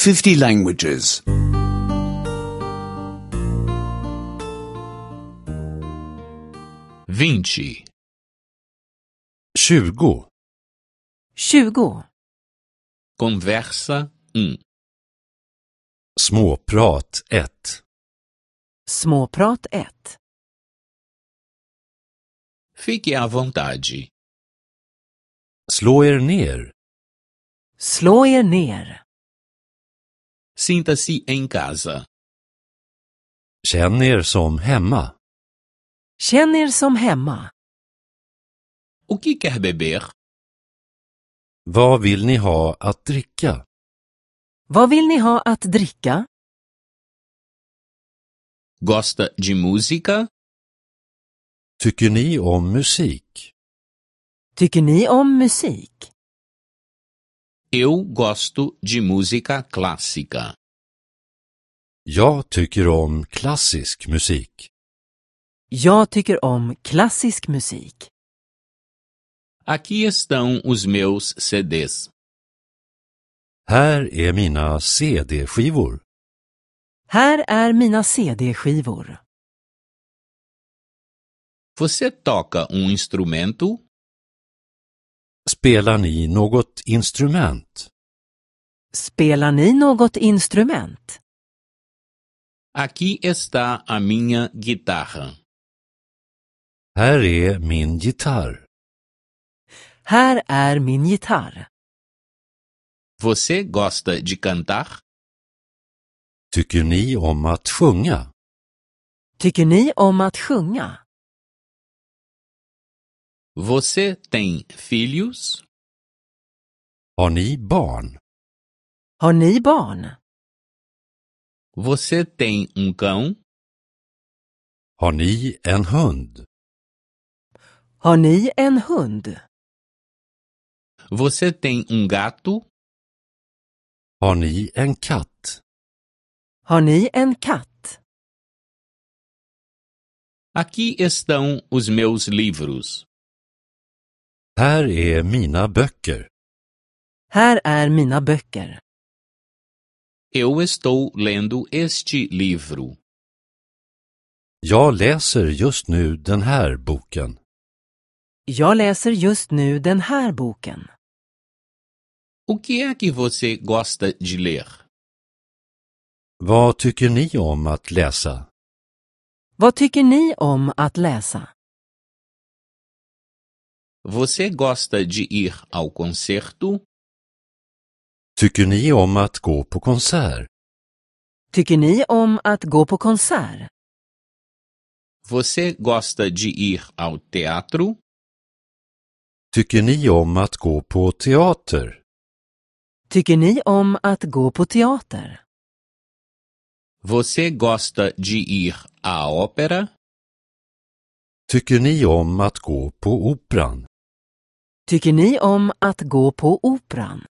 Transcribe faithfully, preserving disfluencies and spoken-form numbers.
fifty languages. vinte, tjugo. tjugo. conversa um, Småprat ett. Småprat ett. fique à vontade. Slå er ner. Slå er ner. Sinta-se em casa. Känn er som hemma. Känn er som hemma. O que quer beber? Vad vill ni ha att dricka? Vad vill ni ha att dricka? Gosta de música? Tycker ni om musik? Tycker ni om musik? Eu gosto de música clássica. Jag tycker om klassisk musik. Jag tycker om klassisk musik. Aqui estão os meus C Ds. Här är mina C D-skivor. Här är mina C D-skivor. Você toca um instrumento? Spelar ni något instrument? Spelar ni något instrument? Aqui está a minha guitarra. Här är min gitarr. Här är min gitarr. Você gosta de cantar? Tycker ni om att sjunga? Tycker ni om att sjunga? Você tem filhos? Har ni barn? Har ni barn? Você tem um cão? Har ni en hund? Har ni en hund? Você tem um gato? Har ni en katt? Har ni en katt? Aqui estão os meus livros. Här är mina böcker. Här är mina böcker. Eu estou lendo este livro. Jag läser just nu den här boken. Jag läser just nu den här boken. O que é que você gosta de ler? Vad tycker ni om att läsa? Vad tycker ni om att läsa? Você gosta de ir ao concerto? Tycker ni om att gå på konsert? Tycker ni om att gå på konsert? Você gosta de ir ao teatro? Tycker ni om att gå på teater? Tycker ni om att gå på teater? Você gosta de ir à ópera? Tycker ni om att gå på operan? Tycker ni om att gå på operan?